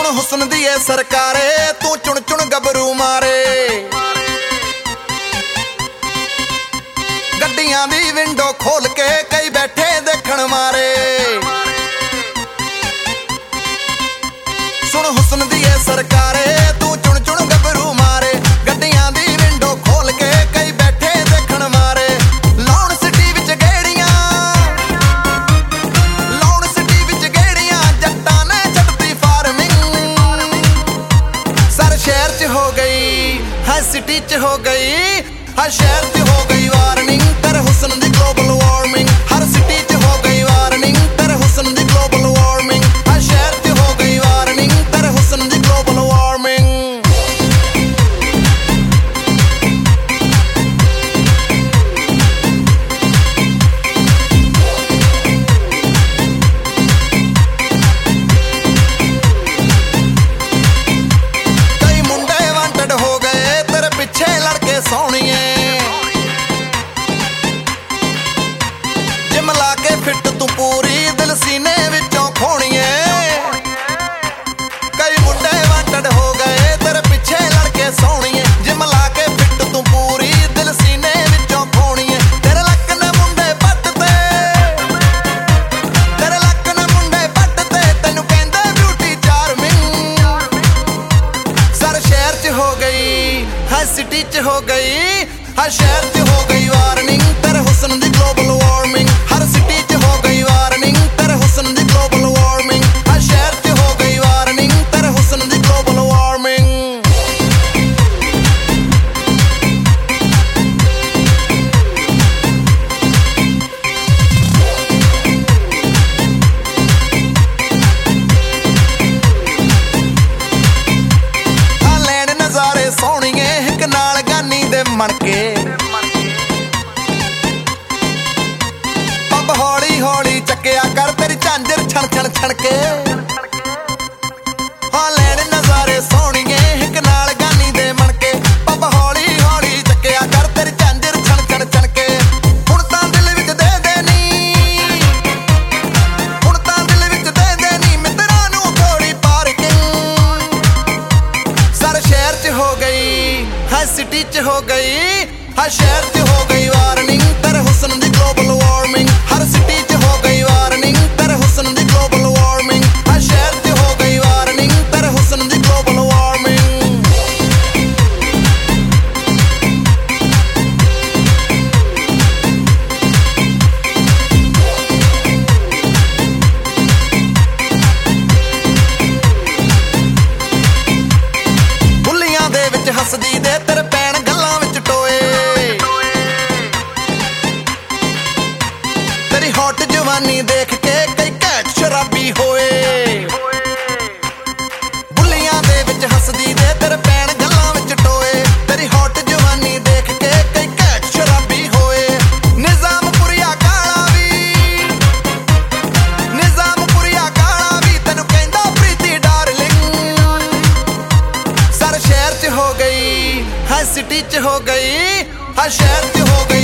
सुन हुस्न दी ए सरकारे तू चुन चुन गबरू मारे गड्डियां दी विंडो खोल के कई बैठे देखण मारे सुन हुस्न दी ए सरकारे तू चुन चुन गबरू मारे गड्डियां दी विंडो खोल के कई बैठे देखण मारे लाउन सिटी विच गेड़ियां जट्टां ने छड्डती फार्मिंग सर शहर च हो गई है सिटी च हो गई हर शहर च हो गई वार्निंग तेरे हुस्न दी ग्लोबल वार्मिंग हर सिटी च हो गई वार्निंग तेरे हुस्न दी ग्लोबल वार्मिंग हर शहर च हो गई वार्निंग तेरे हुस्न दी ग्लोबल वार्मिंग कई मुंडे वांटेड हो गए तेरे पिछे लड़के सोहणिए जिम ला के फिट तू पूरी दिल सीने विचों खोणिए कई मुंडे वांटेड हो गए तेरे पिछे लड़के सोहणिए जिम ला के फिट तू पूरी दिल सीने विचों खोणिए तेरे लक ने मुंडे पटते तेरे लक ने मुंडे पटते तैनू कहंदे ब्यूटी चार्मिंग सर शहर च हो गई है सिटी च हो गई हर शहर च हो गई वार्निंग तेरे हुस्न दी ग्लोबल वार्मिंग हर सिटी च हो गई वार्निंग तेरे हुस्न दी ग्लोबल वार्मिंग हर शहर च हो गई वार्निंग तेरे हुस्न दी ग्लोबल वार्मिंग लैन नज़ारे सोहणिए हिक नाल गानी दे मणके पब हौली हौली चक्किया कर तेरी झांजर छण छण छणके हाँ लैन नज़ारे सोहणिए हिक नाल गानी दे मणके पब हौली हौली चक्किया कर तेरी झांजर छण छण छणके हुण तां दिल विच दे देनी हुण तां दिल विच दे देनी मित्तरां नूं थोड़ी पार्किंग सर शहर च हो गई है सिटी च हो गई हर शहर च हो गई वार्निंग तेरे हुस्न दी ग्लोबल वार्मिंग हर सिटी च हो गई वार्निंग तेरे हुस्न दी ग्लोबल वार्मिंग हर शहर च हो गई वार्निंग तेरे हुस्न दी ग्लोबल वार्मिंग ਬੁੱਲੀਆਂ ਦੇ ਵਿੱਚ ਹੱਸਦੀ ਦੇ ਤੇਰੇ ਪੈਣ ਗੱਲਾਂ ਵਿੱਚ ਟੋਏ ਤੇਰੀ ਹੌਟ ਜਵਾਨੀ ਦੇਖ ਕੇ ਕਈ ਘੈਂਟ ਸ਼ਰਾਬੀ ਹੋਏ ਬੁੱਲੀਆਂ ਦੇ ਵਿੱਚ ਹੱਸਦੀ ਦੇ ਤੇਰੇ ਪੈਣ ਗੱਲਾਂ ਵਿੱਚ ਟੋਏ ਤੇਰੀ ਹੌਟ ਜਵਾਨੀ ਦੇਖ ਕੇ ਕਈ ਘੈਂਟ ਸ਼ਰਾਬੀ ਹੋਏ ਨਿਜ਼ਾਮਪੁਰੀਆ ਕਾਲਾ ਵੀ ਤੈਨੂੰ ਕਹਿੰਦਾ ਪ੍ਰੀਤੀ ਡਾਰਲਿੰਗ सर शहर च हो गई है सिटी च हो गई हर शहर च हो गई